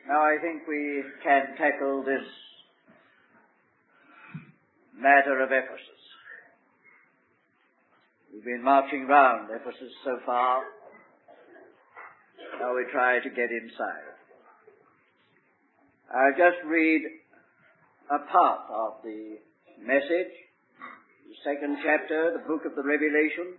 Now I think we can tackle this matter of Ephesus. We've been marching round Ephesus so far. Now we try to get inside. I'll just read a part of the message, the second chapter, the book of the Revelation.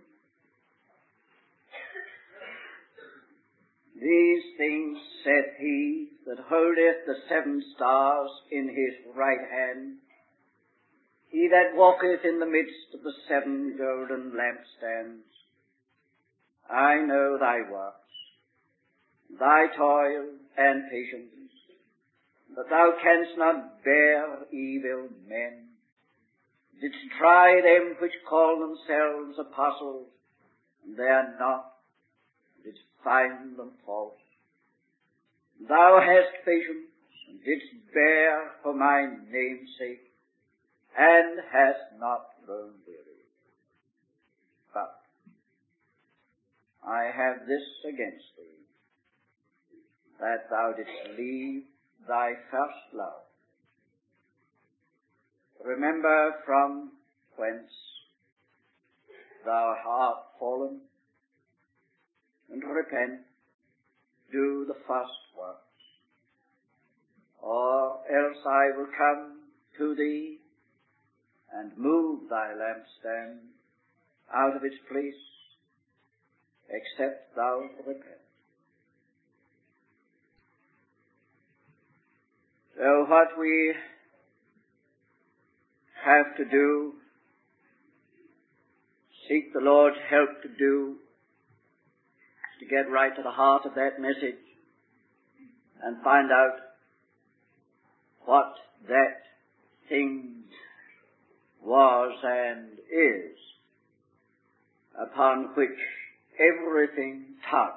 These things saith he that holdeth the 7 stars in his right hand, he that walketh in the midst of the 7 golden lampstands. I know thy works, thy toil and patience, that thou canst not bear evil men, didst try them which call themselves apostles, and they are not, didst find them false. Thou hast patience, and didst bear for my name's sake, and hast not grown weary. But I have this against thee, that thou didst leave thy first love. Remember from whence thou art fallen, and repent, do the first works. Or else I will come to thee, and move thy lampstand out of its place, except thou repent. So what we have to do, seek the Lord's help to do, is to get right to the heart of that message and find out what that thing was and is upon which everything turned.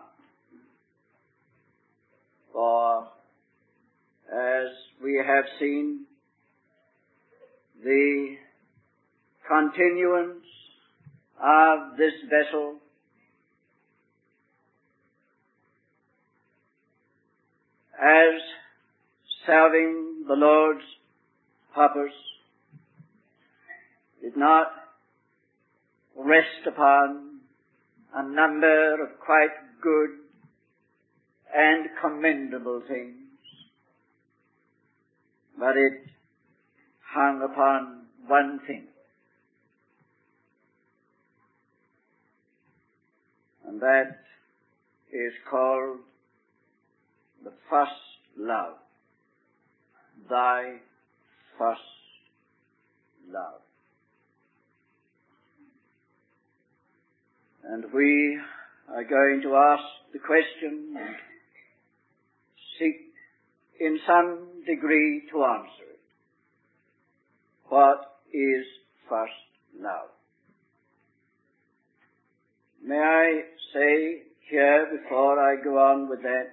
For as we have seen, the continuance of this vessel as serving the Lord's purpose did not rest upon a number of quite good and commendable things, but it hung upon one thing, and that is called the first love, thy first love. And we are going to ask the question and seek in some degree to answer it. What is first love? May I say here before I go on with that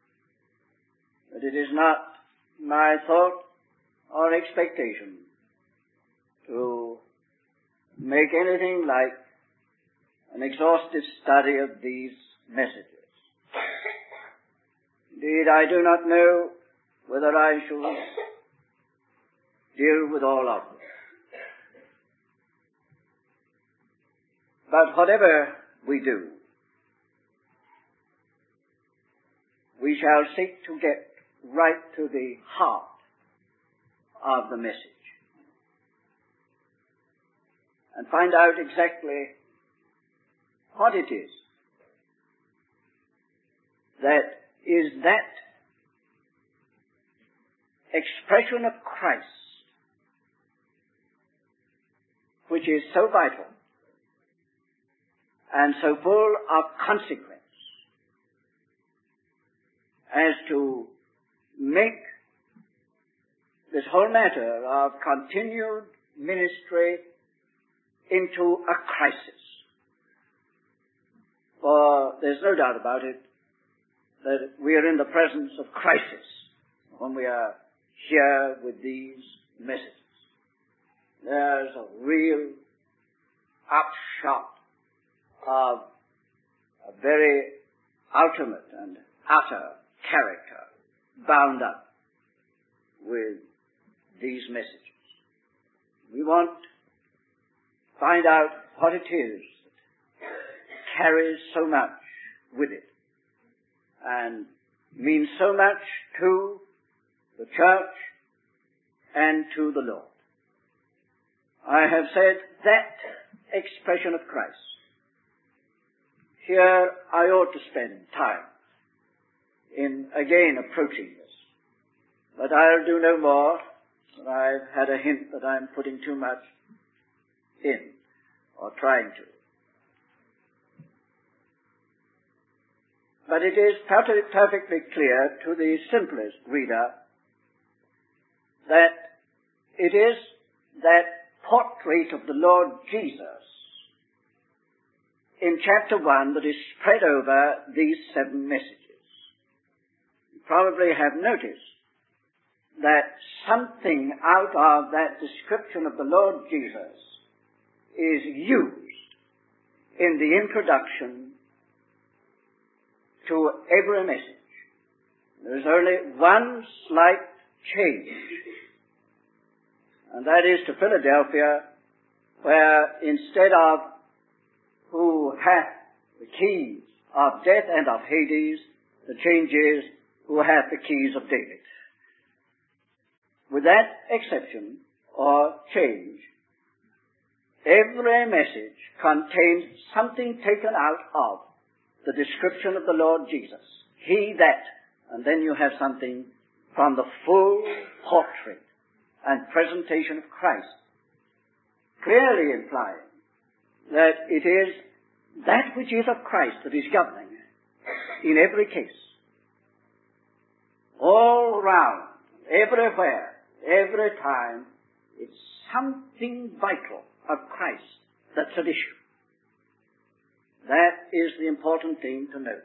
it is not my thought or expectation to make anything like an exhaustive study of these messages. Indeed, I do not know whether I shall deal with all of them. But whatever we do, we shall seek to get right to the heart of the message and find out exactly what it is that expression of Christ which is so vital and so full of consequence as to make this whole matter of continued ministry into a crisis. For there's no doubt about it that we are in the presence of crisis when we are here with these messages. There's a real upshot of a very ultimate and utter character bound up with these messages. We want to find out what it is that carries so much with it and means so much to the church and to the Lord. I have said that expression of Christ. Here I ought to spend time in again approaching this. But I'll do no more. I've had a hint that I'm putting too much in, or trying to. But it is perfectly clear to the simplest reader that it is that portrait of the Lord Jesus in chapter 1 that is spread over these 7 messages. You probably have noticed that something out of that description of the Lord Jesus is used in the introduction to every message. There is only one slight change, and that is to Philadelphia, where instead of who hath the keys of death and of Hades, the change is who hath the keys of David. With that exception or change, every message contains something taken out of the description of the Lord Jesus. He that, and then you have something from the full portrait and presentation of Christ, clearly implying that it is that which is of Christ that is governing in every case. All round, everywhere, every time, it's something vital of Christ that's at issue. That is the important thing to note.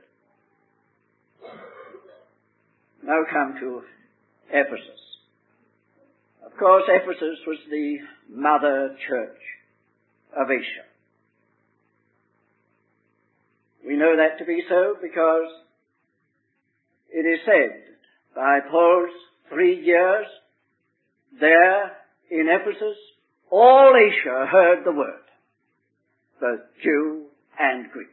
Now come to Ephesus. Of course, Ephesus was the mother church of Asia. We know that to be so because it is said by Paul's 3 years there in Ephesus, all Asia heard the word, both Jew and Greek.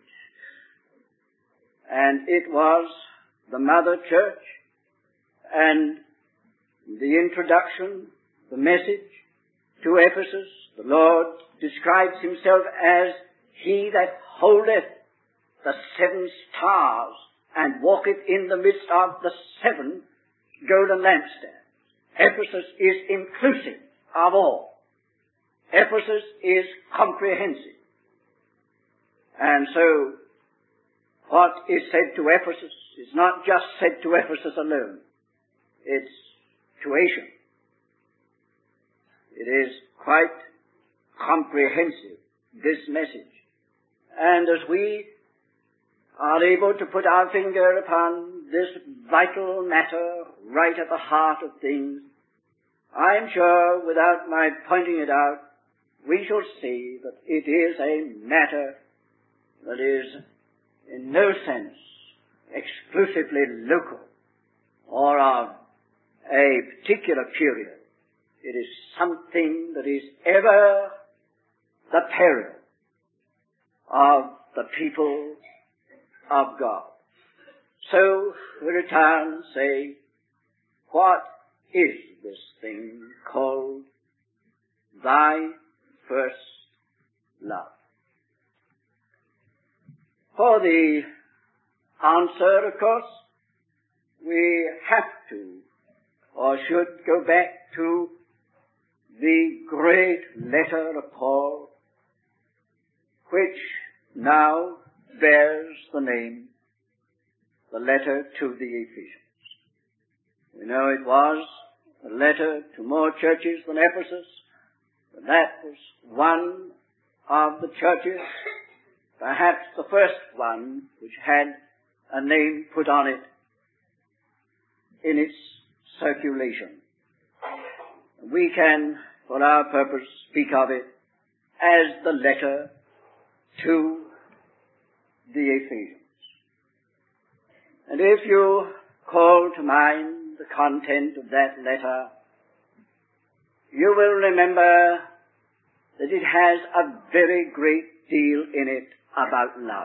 And it was the mother church, and the introduction, the message to Ephesus, the Lord describes himself as he that holdeth the 7 stars and walketh in the midst of the 7 golden lampstands. Ephesus is inclusive of all. Ephesus is comprehensive. And so, what is said to Ephesus is not just said to Ephesus alone. It's to Asia. It is quite comprehensive, this message. And as we are able to put our finger upon this vital matter right at the heart of things, I am sure, without my pointing it out, we shall see that it is a matter that is in no sense exclusively local or of a particular period. It is something that is ever the peril of the people of God. So we return and say, what is this thing called thy first love? For the answer, of course, we have to, or should go back to the great letter of Paul, which now bears the name, the letter to the Ephesians. We know it was a letter to more churches than Ephesus, but that was one of the churches, perhaps the first one, which had a name put on it in its circulation. We can, for our purpose, speak of it as the letter to the Ephesians. And if you call to mind the content of that letter, you will remember that it has a very great deal in it about love.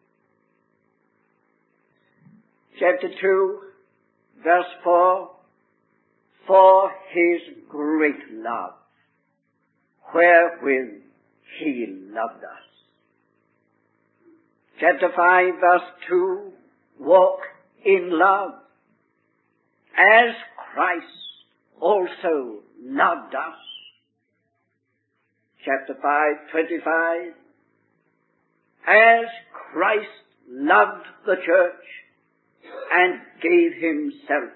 Chapter 2, verse 4, for his great love, wherewith he loved us. Chapter 5, verse 2, walk in love, as Christ also loved us. Chapter 5:25, as Christ loved the church and gave himself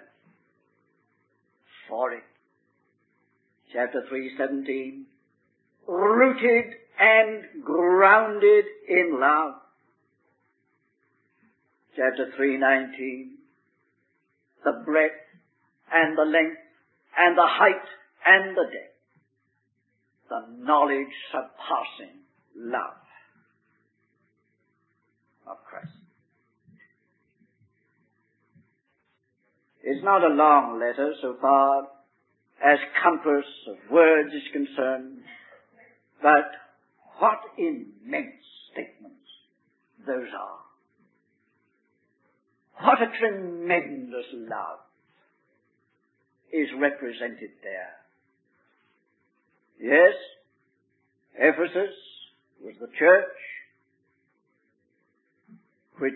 for it. Chapter 3:17, rooted and grounded in love. Chapter 3:19, the breadth and the length and the height and the depth, the knowledge surpassing love of Christ. It's not a long letter so far as compass of words is concerned, but what immense statements those are. What a tremendous love is represented there. Yes, Ephesus was the church which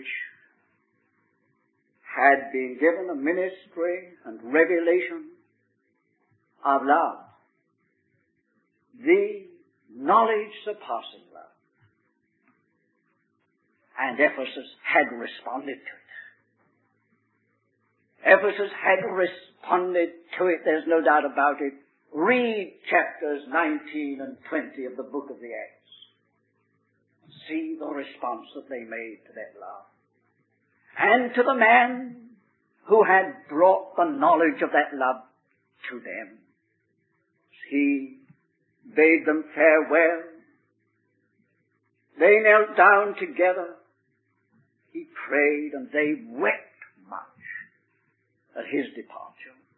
had been given a ministry and revelation of love, the knowledge surpassing love. And Ephesus had responded to it. Ephesus had responded to it, there's no doubt about it. Read chapters 19 and 20 of the book of the Acts. See the response that they made to that love. And to the man who had brought the knowledge of that love to them. He bade them farewell. They knelt down together. He prayed and they wept much at his departure.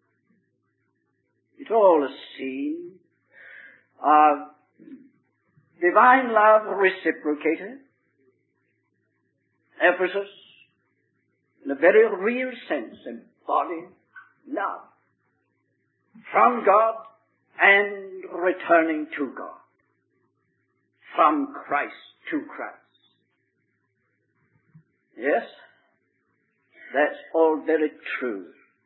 It's all a scene of divine love reciprocated. Ephesus, in a very real sense, embodied love from God and returning to God, from Christ to Christ. Yes, that's all very true.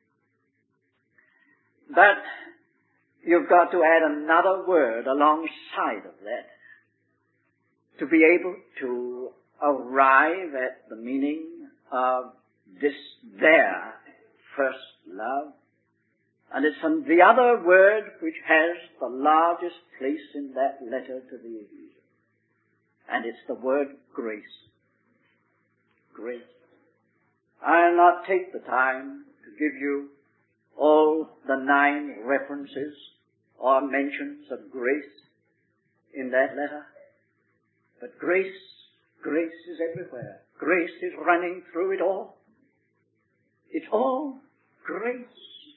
But you've got to add another word alongside of that to be able to arrive at the meaning of this their first love. And it's the other word which has the largest place in that letter to the Ephesians. And it's the word grace. Grace. I'll not take the time to give you all the 9 references or mentions of grace in that letter. But grace is everywhere. Grace is running through it all. It's all grace.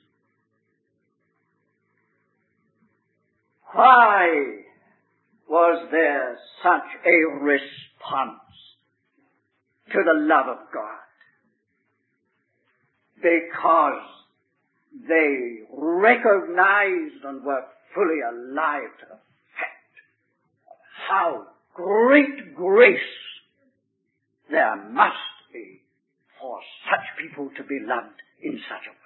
Why was there such a response to the love of God? Because they recognized and were fully alive to the fact of how great grace there must be for such people to be loved in such a way.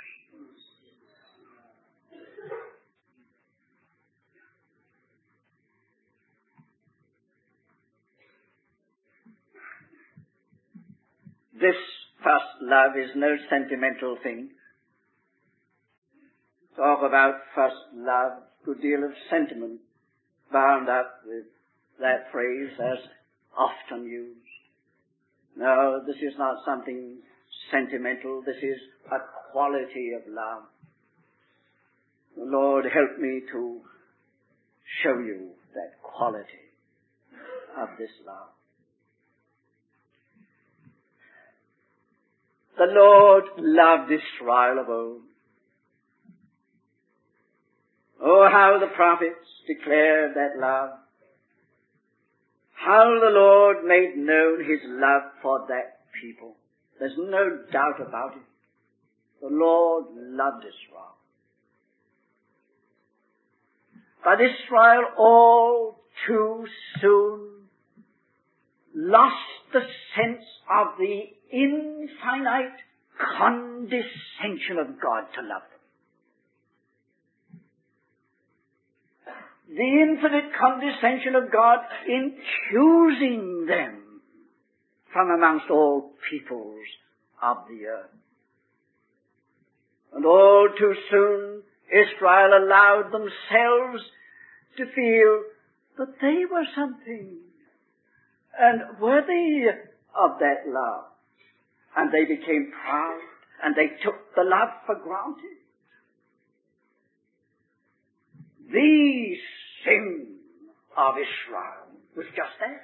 This first love is no sentimental thing. Talk about first love, a good deal of sentiment bound up with that phrase as often used. No, this is not something sentimental. This is a quality of love. Lord, help me to show you that quality of this love. The Lord loved Israel of old. Oh, how the prophets declared that love. How the Lord made known his love for that people. There's no doubt about it. The Lord loved Israel. But Israel all too soon lost the sense of the infinite condescension of God to love them. The infinite condescension of God in choosing them from amongst all peoples of the earth. And all too soon Israel allowed themselves to feel that they were something and worthy of that love. And they became proud, and they took the love for granted. The sin of Israel was just that.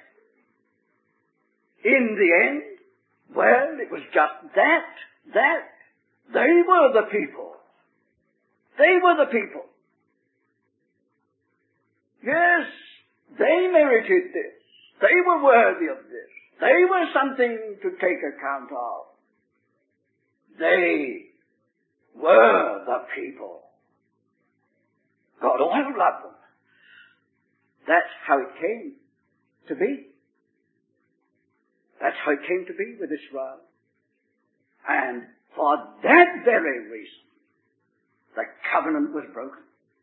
In the end, well, it was just that. They were the people. They were the people. Yes, they merited this. They were worthy of this. They were something to take account of. They were the people. God all loved them. That's how it came to be. That's how it came to be with Israel. And for that very reason, the covenant was broken.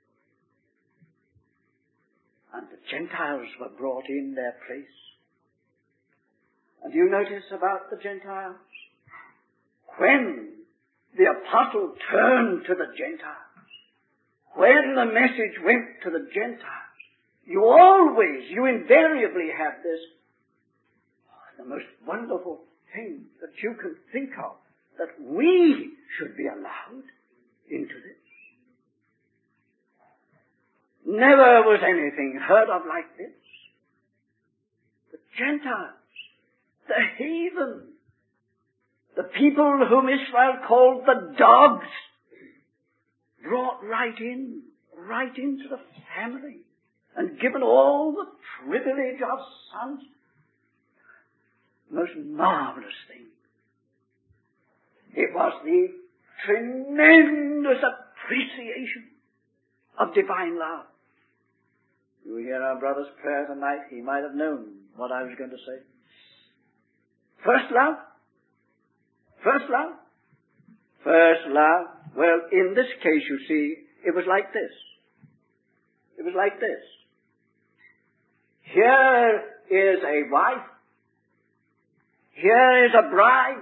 And the Gentiles were brought in their place. And you notice about the Gentiles? When the apostle turned to the Gentiles, when the message went to the Gentiles, you invariably have this, the most wonderful thing that you can think of, that we should be allowed into this. Never was anything heard of like this. The Gentiles, the heathen, the people whom Israel called the dogs, brought right into the family, and given all the privilege of sons. Most marvelous thing. It was the tremendous appreciation of divine love. You hear our brother's prayer tonight, he might have known what I was going to say. First love. First love. First love. Well, in this case, you see, it was like this. It was like this. Here is a wife. Here is a bride.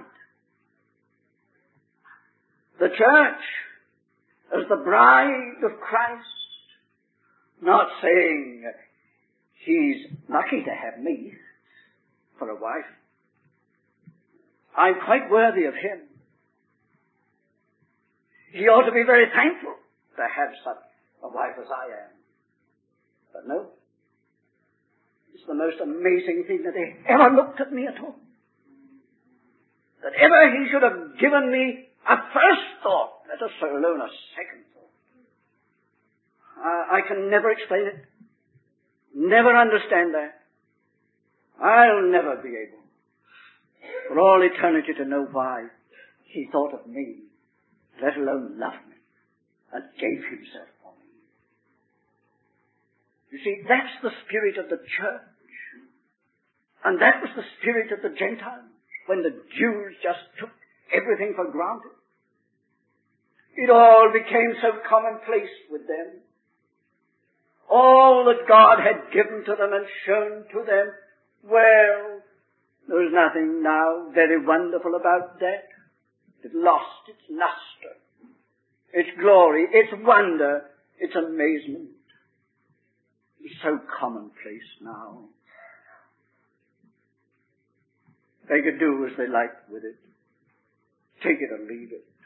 The church as the bride of Christ. Not saying he's lucky to have me for a wife. I'm quite worthy of him. He ought to be very thankful to have such a wife as I am. But no, it's the most amazing thing that he ever looked at me at all. That ever he should have given me a first thought, let us alone a second thought. I can never explain it. Never understand that. I'll never be able, for all eternity, to know why he thought of me, let alone loved me, and gave himself for me. You see, that's the spirit of the church. And that was the spirit of the Gentiles, when the Jews just took everything for granted. It all became so commonplace with them. All that God had given to them and shown to them, well, there was nothing now very wonderful about that. It lost its luster, its glory, its wonder, its amazement. It's so commonplace now. They could do as they liked with it. Take it or leave it.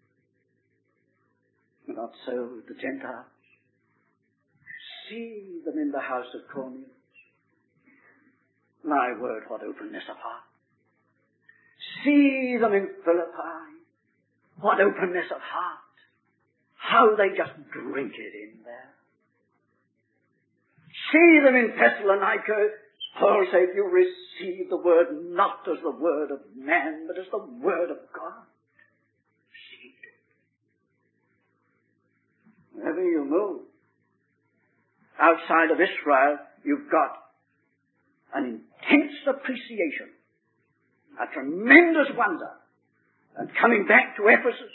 Not so with the Gentiles. See them in the house of Cornelius. My word, what openness of heart. See them in Philippi. What openness of heart. How they just drink it in there. see them in Thessalonica. Paul said, you receive the word not as the word of man, but as the word of God. Received it. Wherever you move, outside of Israel, you've got an intense appreciation, a tremendous wonder. And coming back to Ephesus,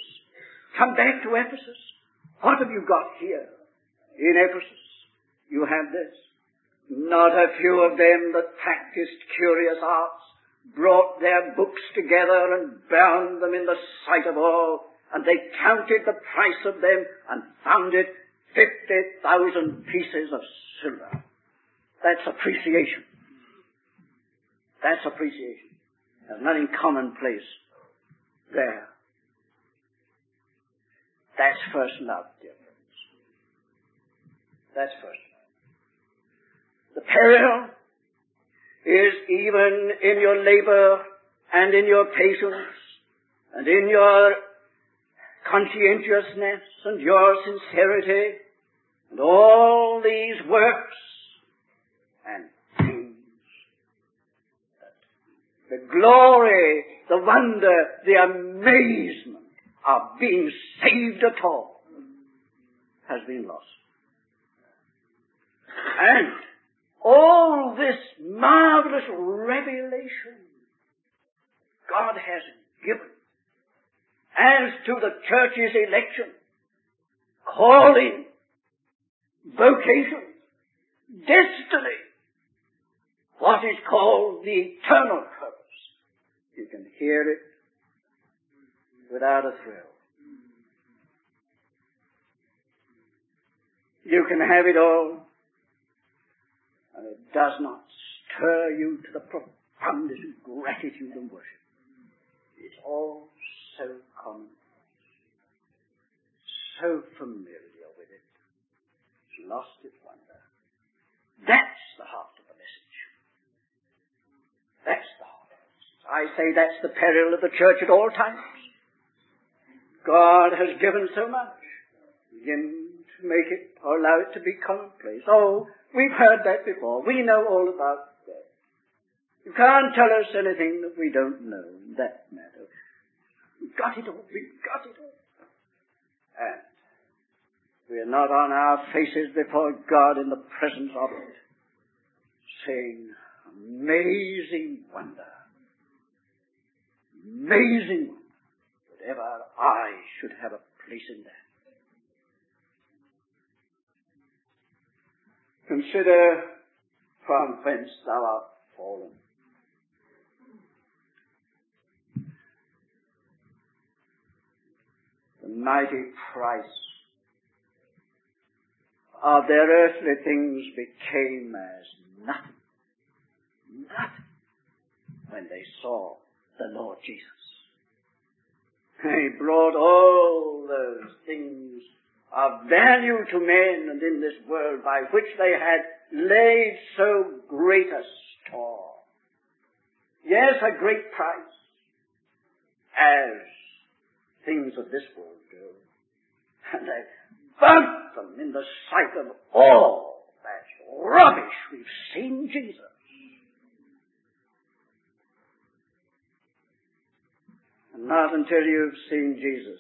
what have you got here in Ephesus? You have this. Not a few of them that practiced curious arts brought their books together and bound them in the sight of all, and they counted the price of them and found it 50,000 pieces of silver. That's appreciation. That's appreciation. There's nothing commonplace there. That's first love, dear friends. That's first love. The peril is even in your labor and in your patience and in your conscientiousness and your sincerity and all these works and things. The glory, the wonder, the amazement of being saved at all has been lost. And all this marvelous revelation God has given as to the church's election, calling, vocation, destiny, what is called the eternal purpose. You can hear it without a thrill. You can have it all, and it does not stir you to the profoundest gratitude and worship. It's all so common, so familiar with it. It's lost its wonder. That's the heart of the message. That's the heart of the message. I say that's the peril of the church at all times. God has given so much. Begin to make it, or allow it to be commonplace. Oh, we've heard that before. We know all about that. You can't tell us anything that we don't know in that matter. We've got it all. We've got it all. And we are not on our faces before God in the presence of it, saying, amazing wonder. Amazing wonder. That ever I should have a place in that. Consider from whence thou art fallen. The mighty price of their earthly things became as nothing when they saw the Lord Jesus. He brought all those things of value to men and in this world by which they had laid so great a store. Yes, a great price, as things of this world do. And they burnt them in the sight of all. That's rubbish. We've seen Jesus. And not until you've seen Jesus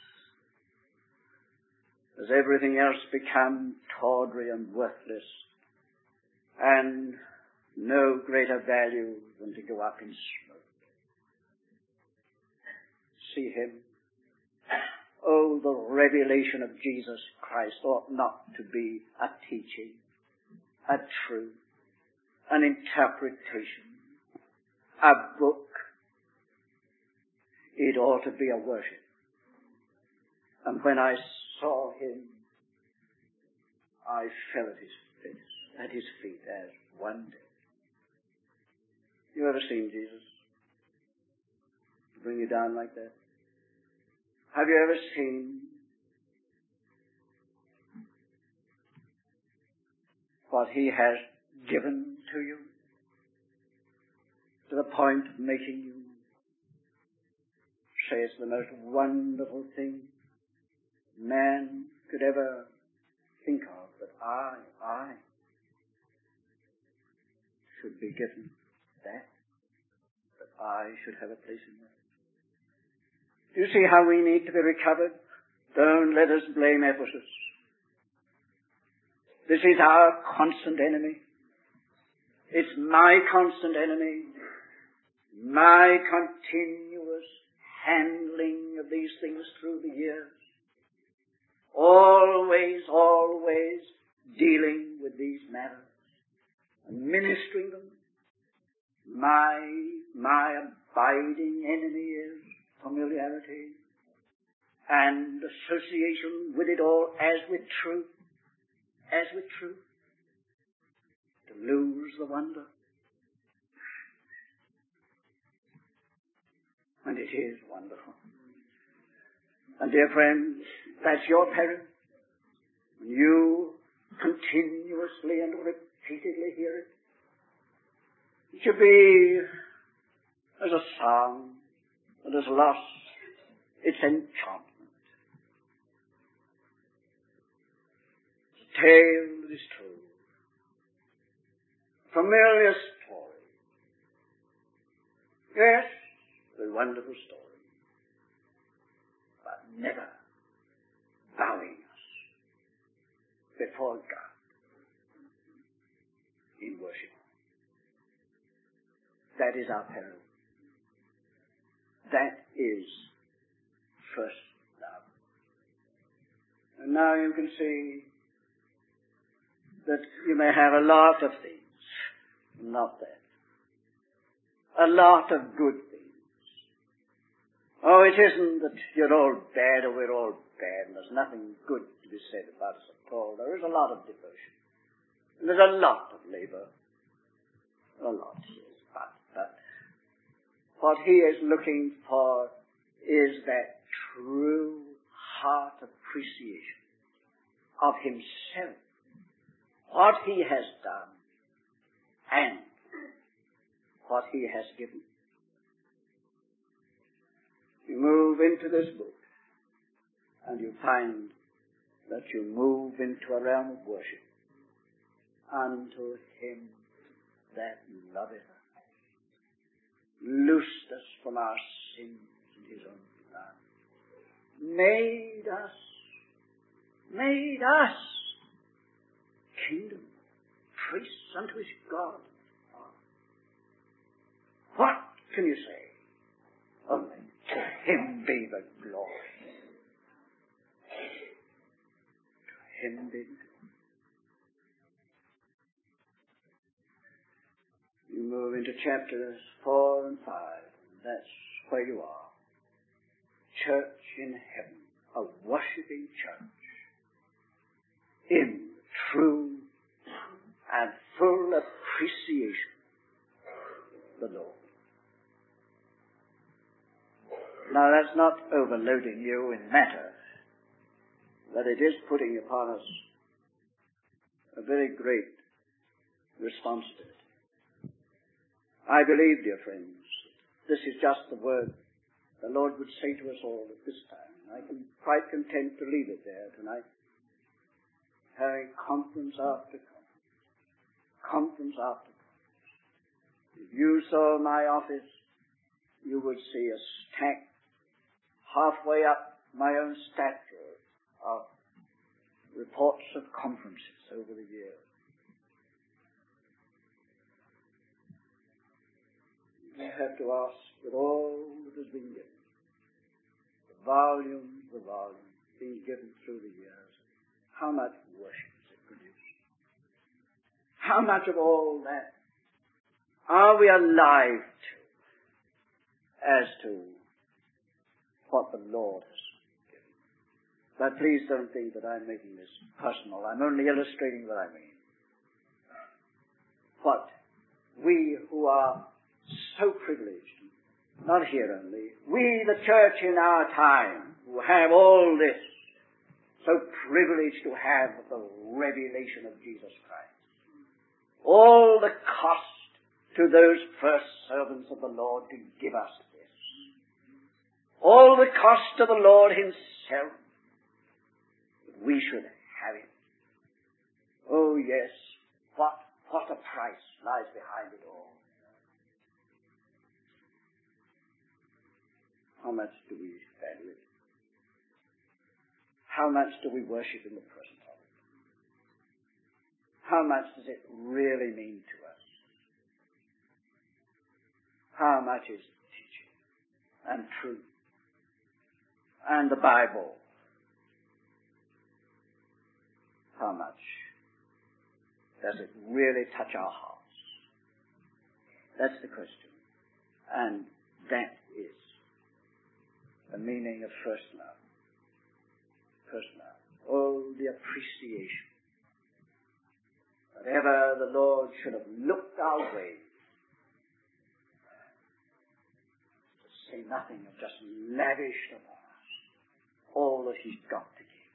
does everything else become tawdry and worthless, and no greater value than to go up in smoke. See Him. Oh, the revelation of Jesus Christ ought not to be a teaching, a truth, an interpretation, a book. It ought to be a worship. And when I saw Him, I fell at His feet as one day. You ever seen Jesus bring you down like that? Have you ever seen what He has given to you to the point of making you say it's the most wonderful thing man could ever think of, that I should be given that I should have a place in that. Do you see how we need to be recovered? Don't let us blame Ephesus. This is our constant enemy. It's my constant enemy. My continuous handling of these things through the years. Always dealing with these matters and ministering them. My abiding enemy is familiarity and association with it all as with truth. To lose the wonder. And it is wonderful. And dear friends, that's your peril. When you continuously and repeatedly hear it, it should be as a song that has lost its enchantment. It's a tale that is true. Familiar story. Yes, a wonderful story. But never bowing us before God in worship. That is our peril. That is first love. And now you can see that you may have a lot of things. Not that. A lot of good things. Oh, it isn't that you're all bad or we're all bad and there's nothing good to be said about us at all. There is a lot of devotion. And there's a lot of labor. A lot, yes. But what he is looking for is that true heart appreciation of himself, what he has done, and what he has given. You move into this book, and you find that you move into a realm of worship unto him that loveth us, loosed us from our sins in his own blood, made us kingdom, priests unto his God. What can you say? Only to him be the glory. To him be the glory. You move into chapters 4 and 5. That's where you are. Church in heaven, a worshipping church in true and full appreciation of the Lord. Now that's not overloading you in matter, but it is putting upon us a very great responsibility. I believe, dear friends, this is just the word the Lord would say to us all at this time. I am quite content to leave it there tonight. Having conference after conference after conference. If you saw my office, you would see a stack halfway up my own stature of reports of conferences over the years. You have to ask, with all that has been given, the volumes being given through the years, how much worship has it produced? How much of all that are we alive to as to what the Lord has given? But please don't think that I'm making this personal. I'm only illustrating what I mean. What we who are so privileged, not here only, we the church in our time who have all this, so privileged to have the revelation of Jesus Christ. All the cost to those first servants of the Lord to give us this. All the cost to the Lord himself, that we should have it. Oh yes, what what a price lies behind it all. How much do we value it? How much do we worship in the presence of it? How much does it really mean to us? How much is teaching and truth and the Bible? How much does it really touch our hearts? That's the question. And that is the meaning of first love. First love. Oh, the appreciation. Whatever the Lord should have looked our way, to say nothing of just lavished upon us all that He's got to give.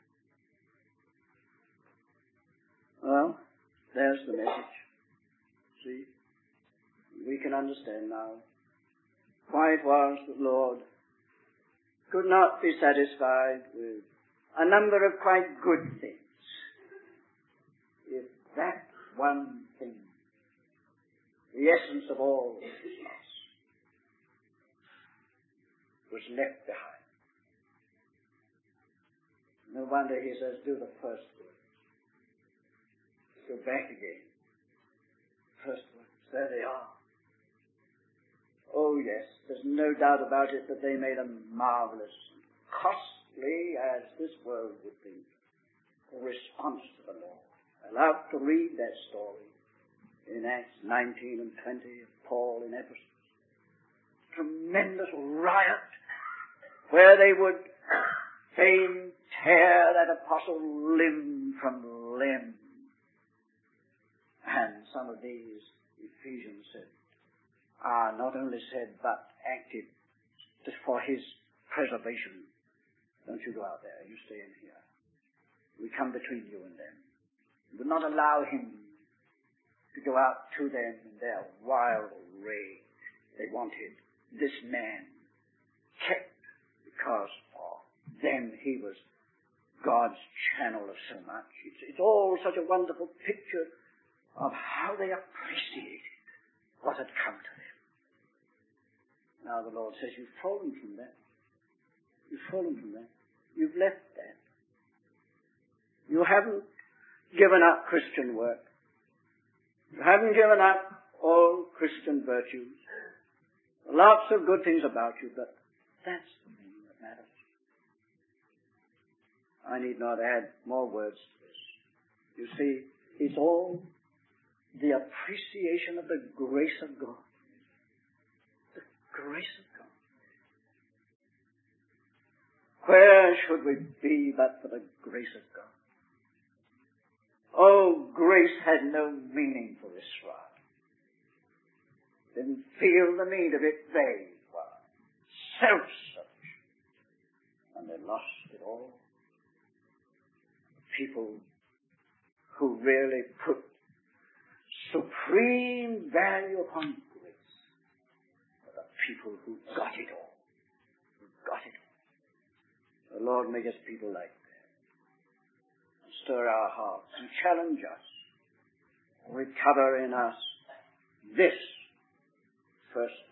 Well, there's the message. See? We can understand now why it was that Lord could not be satisfied with a number of quite good things if that one thing, the essence of all, is lost, was left behind. No wonder He says, do the first work. Go back again. First works, there they are. Oh yes, there's no doubt about it that they made a marvelous, costly, as this world would think, response to the Lord. I love to read that story in Acts 19 and 20 of Paul in Ephesus. Tremendous riot where they would fain tear that apostle limb from limb. And some of these Ephesians said, are not only said but acted just for his preservation. Don't you go out there, you stay in here. We come between you and them. We would not allow him to go out to them in their wild rage. They wanted this man kept because for them he was God's channel of so much. It's all such a wonderful picture of how they appreciated what had come to them. Now the Lord says, you've fallen from that. You've fallen from that. You've left that. You haven't given up Christian work. You haven't given up all Christian virtues. Lots of good things about you, but that's the thing that matters. I need not add more words to this. You see, it's all the appreciation of the grace of God. The grace of God. Where should we be but for the grace of God? Oh, grace had no meaning for Israel. Didn't feel the need of it. They were self-sufficient. And they lost it all. People who really put supreme value upon grace are the people who got it all. Who got it all. The Lord make us people like that. And stir our hearts and challenge us. Recover in us this first